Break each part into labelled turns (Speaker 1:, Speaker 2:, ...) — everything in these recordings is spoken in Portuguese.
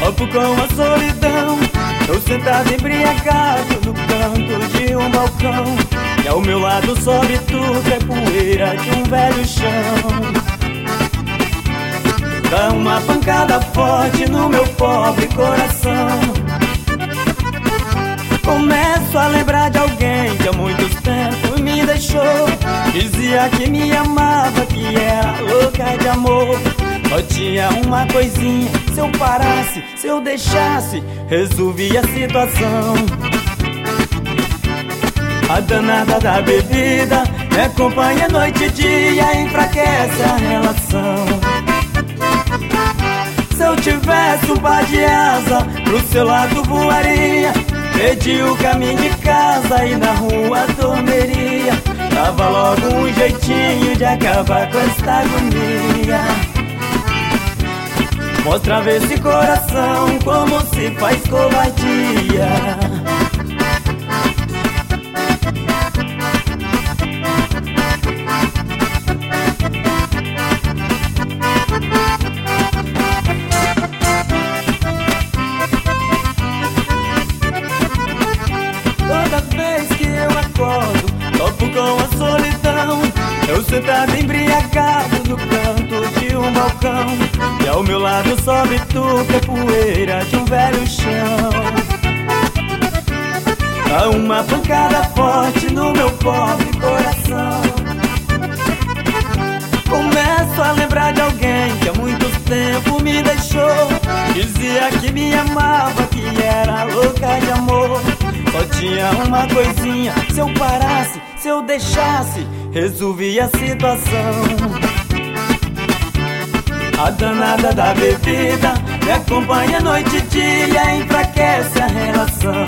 Speaker 1: topo com a solidão. Tô sentado embriagado no canto de um balcão, e ao meu lado sobe tudo, é poeira de um velho chão. Dá uma pancada forte no meu pobre coração. Começo a lembrar de alguém que há muitos tempos me deixou. Dizia que me amava, que era louca de amor. Só tinha uma coisinha, se eu parasse, se eu deixasse, resolvia a situação. A danada da bebida me acompanha noite e dia, enfraquece a relação. Se eu tivesse um par de asa, pro seu lado voaria. Perdi o caminho de casa e na rua dormiria. Dava logo um jeitinho de acabar com esta agonia. Mostrava esse coração como se faz covardia. Toda vez que eu acordo, topo com a solidão. Eu sentado embriagado no canto de um balcão, e ao meu lado sobe tudo, é poeira de um velho chão. Dá uma pancada forte no meu pobre coração. Começo a lembrar de alguém que há muito tempo me deixou. Dizia que me amava, que era louca de amor. Só tinha uma coisinha, se eu parasse, se eu deixasse, resolvia a situação. A danada da bebida me acompanha noite e dia, enfraquece a relação.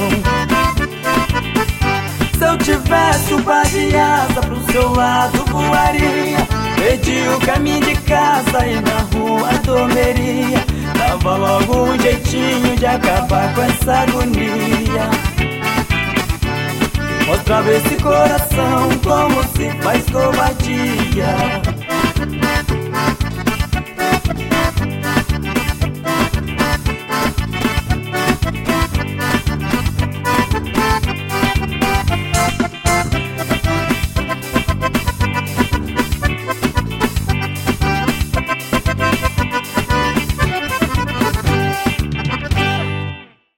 Speaker 1: Se eu tivesse um par de asa, pro seu lado voaria. Perdi o caminho de casa e na rua dormiria. Dava logo um jeitinho de acabar com essa agonia. Mostrava esse coração como se faz covardia.